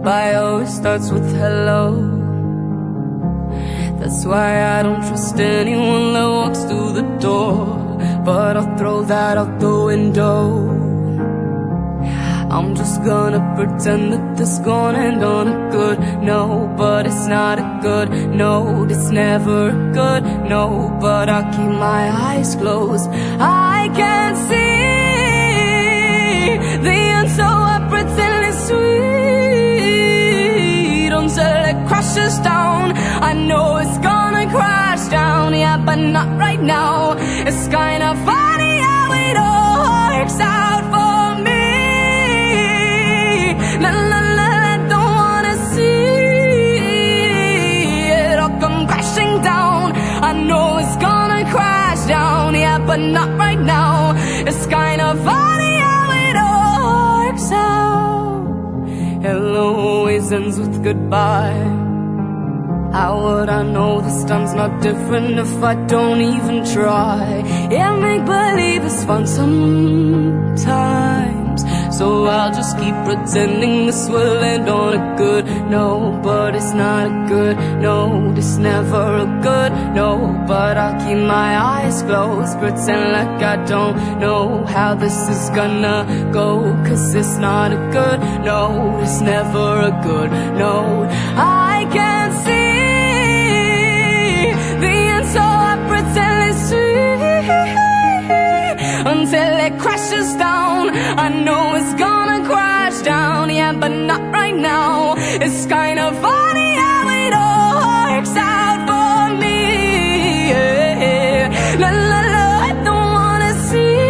goodbye always starts with hello. That's why I don't trust anyone that walks through the door, but I'll throw that out the window. I'm just gonna pretend that this gonna end on a good note, but it's not a good note, it's never a good note. But I'll keep my eyes closed, I can't see the end, so I pretend it's sweet until it crashes down. I know it's gonna crash down, yeah, but not right now. It's kinda funny how it all works out for me. La la la, I don't wanna see it all come crashing down. I know it's gonna crash down, yeah, but not right now. It's kinda funny how it all works out. Hello always ends with goodbye. How would I know this time's not different if I don't even try? Yeah, make believe is fun sometimes, so I'll just keep pretending this will end on a good note, but it's not a good note, it's never a good note. But I'll keep my eyes closed, pretend like I don't know how this is gonna go, 'cause it's not a good note, it's never a good note. I can't see the end, so I pretend it's sweet until it crashes down. I know it's gonna crash down, yeah, but not right now. It's kind of funny how it all works out for me, yeah. La la la, I don't wanna see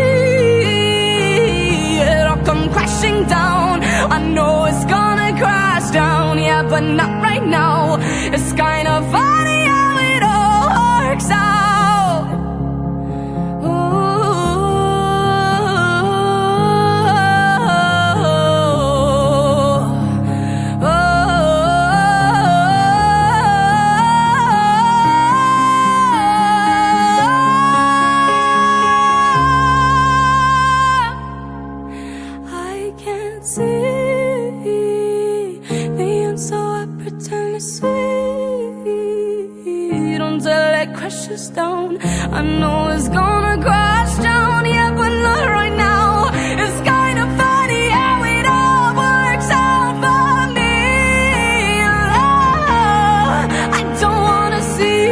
it all come crashing down. I know it's gonna crash down, yeah, but not right now. It's kind of funny how it all works out. I can't see the end, so I pretend it's sweet until it crashes down. I know it's gonna crash down, yeah, but not right now. It's kind of funny how it all works out for me. I don't wanna see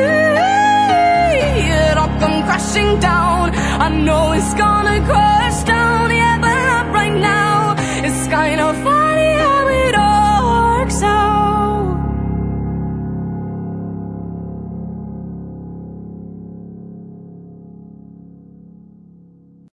it all come crashing down. I know it's gonna crash down, yeah, but not right now. It's kind of